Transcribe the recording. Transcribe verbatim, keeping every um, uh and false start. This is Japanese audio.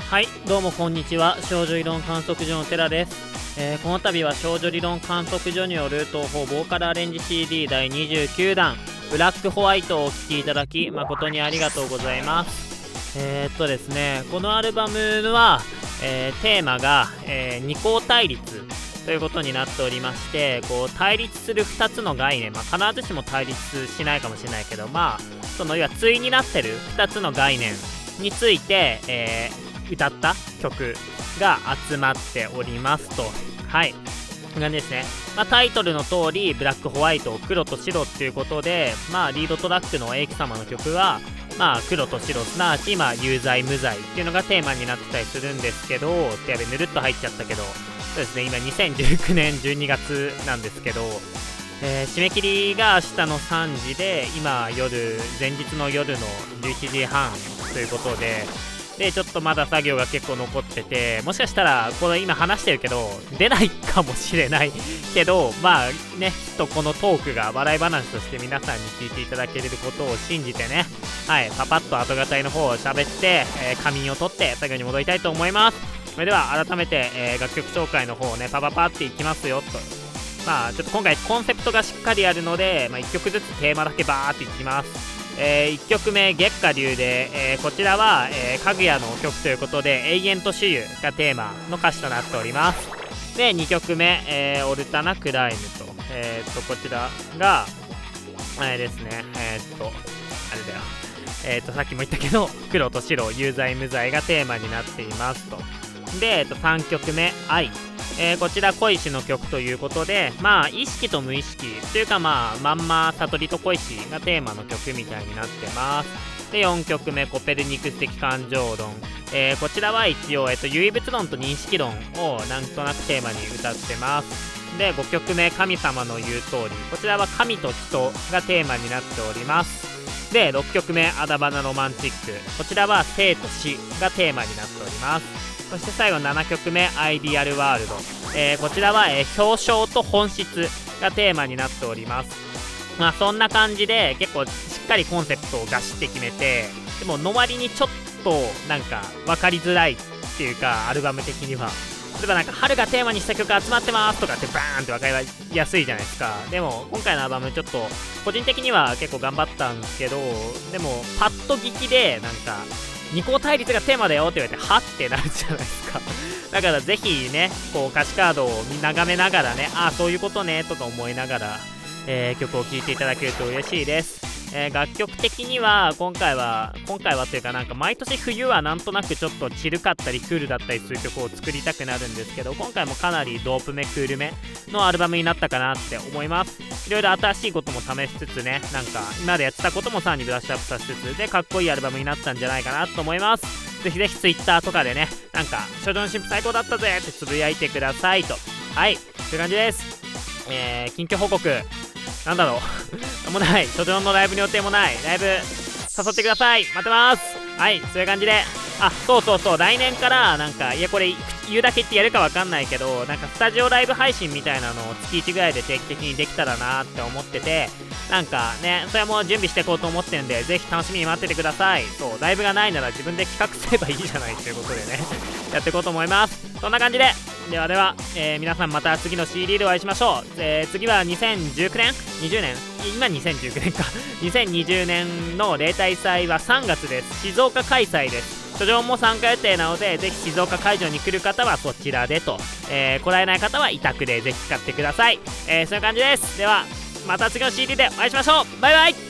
はい、どうもこんにちは。少女理論観測所の寺です。えー、この度は少女理論観測所による東宝ボーカルアレンジ シーディー だいにじゅうきゅうだんブラックホワイトをお聴きいただき誠にありがとうございます。えー、っとですねこのアルバムは、えー、テーマが、えー、二項対立ということになっておりまして、こう対立するふたつの概念、まあ、必ずしも対立しないかもしれないけど、まあその要は対になってるふたつの概念について、えー歌った曲が集まっておりますと。はい、こんな感じですね。まあ、タイトルの通りブラックホワイト、黒と白っていうことで、まあリードトラックのエイキ様の曲はまあ黒と白、すなわちまあ有罪無罪っていうのがテーマになってたりするんですけど、ってやべぬるっと入っちゃったけど、そうですね、今にせんじゅうきゅうねんじゅうにがつなんですけど、えー、締め切りが明日のさんじで、今夜前日の夜のじゅういちじはんということででちょっとまだ作業が結構残ってて、もしかしたらこれ今話してるけど出ないかもしれないけど、まあね、きっとこのトークが笑い話として皆さんに聞いていただけることを信じてね、はい、パパッと後語りの方を喋って、えー、仮眠を取って作業に戻りたいと思います。それでは改めて、えー、楽曲紹介の方をねパパパっていきますよと。まあちょっと今回コンセプトがしっかりあるので、まあ、いっきょくずつテーマだけバーっていきます。えー、いっきょくめ月下流で、えー、こちらは、えー、かぐやの曲ということで永遠と主遊がテーマの歌詞となっております。でにきょくめ、えー、オルタナクライムと、えー、っとこちらがあれですね、えー、っとあれだよえー、っとさっきも言ったけど黒と白有罪無罪がテーマになっていますと。で、えー、っとさんきょくめ愛、えー、こちら恋しの曲ということで、まあ意識と無意識というか、まあまんま悟りと恋しがテーマの曲みたいになってます。でよんきょくめコペルニクス的感情論、えー、こちらは一応、えー、と唯物論と認識論をなんとなくテーマに歌ってます。でごきょくめ神様の言う通り、こちらは神と人がテーマになっております。でろっきょくめアダバナロマンチック、こちらは生と死がテーマになっております。そして最後ななきょくめアイディアルワールド、えー、こちらは、えー、表彰と本質がテーマになっております。まあそんな感じで結構しっかりコンセプトをガシって決めて、でもの割にちょっとなんか分かりづらいっていうか、アルバム的には例えばなんか春がテーマにした曲集まってますとかってバーンって分かりやすいじゃないですか。でも今回のアルバムちょっと個人的には結構頑張ったんですけど、でもパッと聞きでなんか二項対立がテーマだよって言われてはってなるじゃないですか。だからぜひねこう歌詞カードを眺めながらね、ああそういうことねとか思いながら、えー、曲を聴いていただけると嬉しいです。えー、楽曲的には今回は今回はというかなんか毎年冬はなんとなくちょっとチルかったりクールだったりする曲を作りたくなるんですけど、今回もかなりドープめクールめのアルバムになったかなって思います。いろいろ新しいことも試しつつね、なんか今までやってたこともさらにブラッシュアップさせつつでかっこいいアルバムになったんじゃないかなと思います。ぜひぜひ Twitter とかでね、なんか少女の新婦最高だったぜってつぶやいてくださいと。はい、という感じです。えー、近況報告なんだろうなんもない。初段のライブの予定もない。ライブ誘ってください、待ってます。はい、そういう感じで、あ、そうそうそう、来年からなんかいやこれ言うだけってやるかわかんないけど、なんかスタジオライブ配信みたいなのを月いちぐらいで定期的にできたらなって思ってて、なんかねそれも準備していこうと思ってるんで、ぜひ楽しみに待っててください。そう、ライブがないなら自分で企画すればいいじゃないということでねやっていこうと思います。そんな感じで、ではでは、えー、皆さんまた次の シーディー でお会いしましょう。えー、次はにせんじゅうきゅうねんにじゅうねん今にせんじゅうきゅうねんかにせんにじゅうねんの例大祭はさんがつです。静岡開催です。初上も参加予定なので、ぜひ静岡会場に来る方はそちらでと、えー、来られない方は委託でぜひ使ってください。えー、そういう感じです。ではまた次の シーディー でお会いしましょう。バイバイ。